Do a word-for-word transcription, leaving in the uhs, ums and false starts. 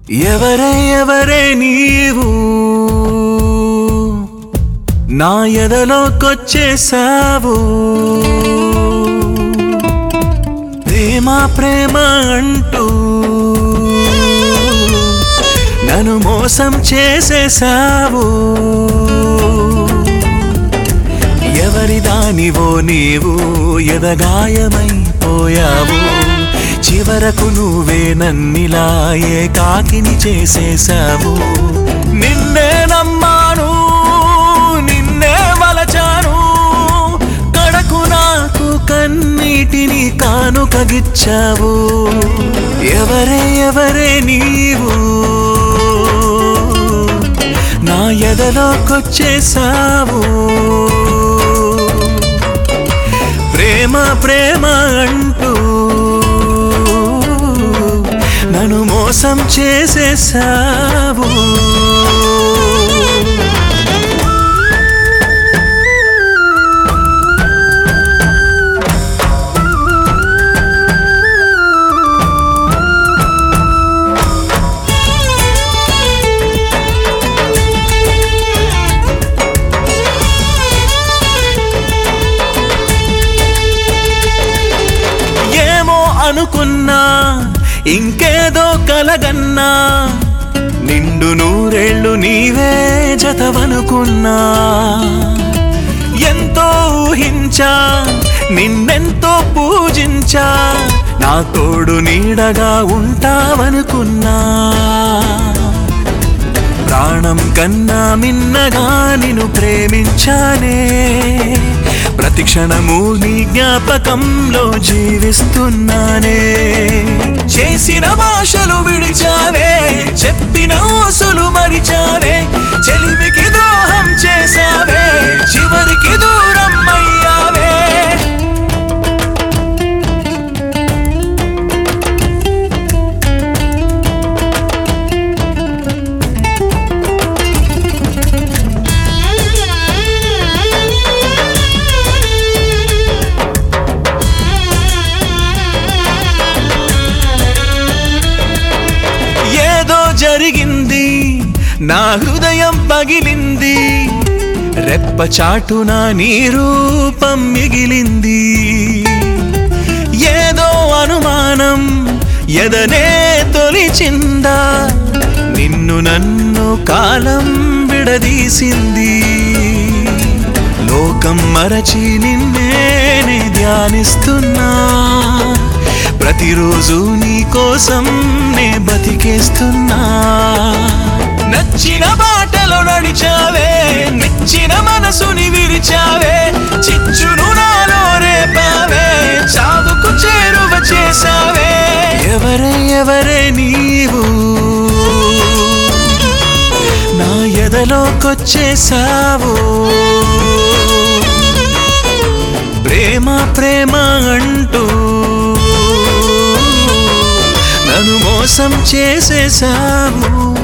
ఎవరే ఎవరే నీవు నా ఎదలోకొచ్చేసావు ప్రేమ ప్రేమ అంటూ నన్ను మోసం చేసేసావు ఎవరి దానివో నీవు ఎదగాయమైపోయావు చివరకు నువ్వే నన్నిలా ఏకాకిని చేసేసావు నిన్నే నమ్మాను నిన్నే వలచాను కడకు నాకు కన్నీటిని కానుకగిచ్చావు ఎవరే ఎవరే నీవు నా ఎదలోకొచ్చేసావు ప్రేమ ప్రేమ అంటూ నన్ను మోసం చేసేసావు ఏమో అనుకున్నా ఇంకేదో కలగన్నా నిండు నూరేళ్ళు నీవే జతవనుకున్నా ఎంతో ఊహించా నిన్నెంతో పూజించా నా తోడు నీడగా ఉంటావనుకున్నా ప్రాణం కన్నా మిన్నగా నిన్ను ప్రేమించానే ప్రతి క్షణము నీ జ్ఞాపకంలో జీవిస్తున్నానే చేసిన భాషలు విడిచావే చెప్పిన ఊసులు మరిచావే చెలిమికి ద్రోహం చేసావే చివరికి దూరం అయ్యావే జరిగింది నా హృదయం పగిలింది రెప్ప చాటున నీ రూపం మిగిలింది ఏదో అనుమానం ఎదనే తొలిచిందా నిన్ను నన్ను కాలం విడదీసింది లోకం మరచి నిన్నే ధ్యానిస్తున్నా ప్రతిరోజు నీ కోసం నే బతికేస్తున్నా నచ్చిన బాటలో నడిచావే నిచ్చిన మనసుని విరిచావే చిచ్చును నాలో రేపావే చావుకు చేరువ చేసావే ఎవరే ఎవరే నీవు నా ఎదలోకొచ్చేసావు ప్రేమ ప్రేమ అంటూ నన్ను మోసం చేసేసావు